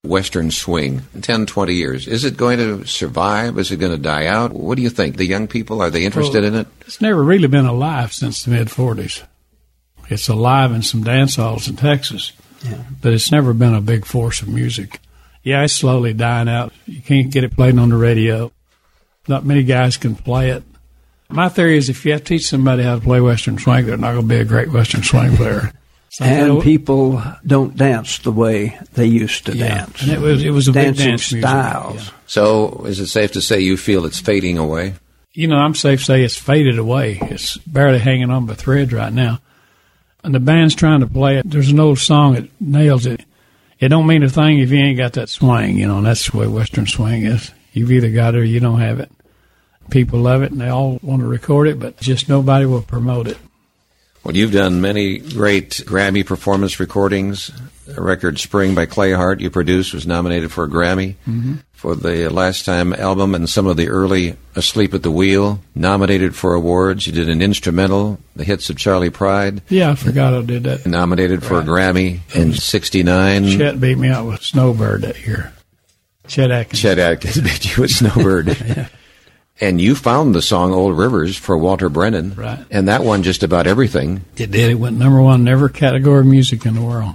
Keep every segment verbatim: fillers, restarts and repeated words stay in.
Western swing in ten, twenty years? Is it going to survive? Is it going to die out? What do you think? The young people, are they interested well, in it? It's never really been alive since the mid-forties. It's alive in some dance halls in Texas, yeah. But it's never been a big force of music. Yeah, it's slowly dying out. You can't get it played on the radio. Not many guys can play it. My theory is if you have to teach somebody how to play Western swing, they're not going to be a great Western swing player. So and people don't dance the way they used to yeah. dance. And it was it was a Dancing big dance styles. Music. Yeah. So is it safe to say you feel it's fading away? You know, I'm safe to say it's faded away. It's barely hanging on by threads right now. And the band's trying to play it. There's an old song that nails it. It don't mean a thing if you ain't got that swing, you know, and that's the way Western swing is. You've either got it or you don't have it. People love it, and they all want to record it, but just nobody will promote it. Well, you've done many great Grammy performance recordings. A record, Spring by Clay Hart, you produced, was nominated for a Grammy mm-hmm. for the Last Time album, and some of the early Asleep at the Wheel, nominated for awards. You did an instrumental, The Hits of Charlie Pride. Yeah, I forgot I did that. Nominated right. for a Grammy in sixty-nine. Chet beat me out with Snowbird that year. Chet Atkins. Chet Atkins beat you with Snowbird. Yeah. And you found the song Old Rivers for Walter Brennan. Right. And that won just about everything. It did. It went number one in every category of music in the world.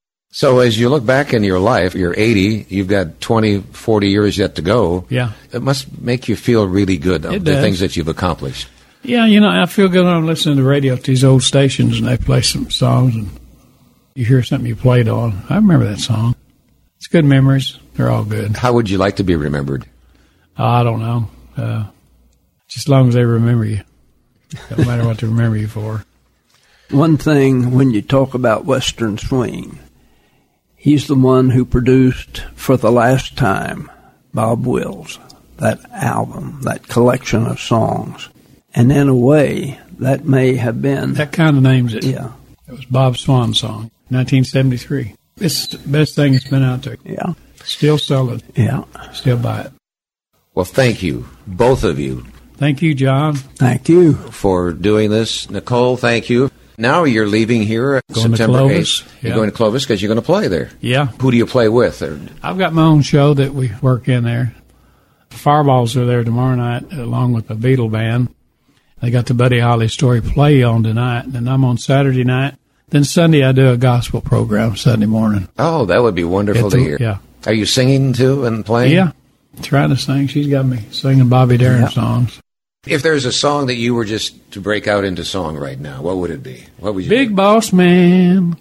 So as you look back in your life, you're eighty, you've got twenty, forty years yet to go. Yeah. It must make you feel really good, it the does. things that you've accomplished. Yeah, you know, I feel good when I'm listening to the radio to these old stations and they play some songs and you hear something you played on. I remember that song. It's good memories. They're all good. How would you like to be remembered? Oh, I don't know. Uh, just as long as they remember you. Don't matter what they remember you for. One thing, when you talk about Western swing, he's the one who produced For the Last Time, Bob Wills, that album, that collection of songs. And in a way, that may have been... That kind of names it. Yeah. It was Bob's Swan song, nineteen seventy-three. It's the best thing that's been out there. Yeah. Still selling. Yeah. Still buy it. Well, thank you, both of you. Thank you, John. Thank you. For doing this. Nicole, thank you. Now you're leaving here going September to Clovis. eighth. Yeah. You're going to Clovis because you're going to play there. Yeah. Who do you play with? I've got my own show that we work in there. The Fireballs are there tomorrow night along with the Beatle Band. They got the Buddy Holly Story play on tonight. And I'm on Saturday night. Then Sunday I do a gospel program Sunday morning. Oh, that would be wonderful to, to hear. Yeah. Are you singing too and playing? Yeah. Trying to sing. She's got me singing Bobby Darin yeah. songs. If there's a song that you were just to break out into song right now, what would it be? What would you Big do? Boss Man,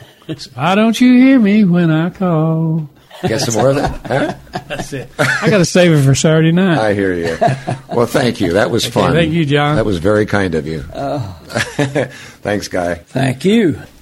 why don't you hear me when I call? Get some more of that? Huh? That's it. I got to save it for Saturday night. I hear you. Well, thank you. That was okay, fun. Thank you, John. That was very kind of you. Oh. Thanks, Guy. Thank you.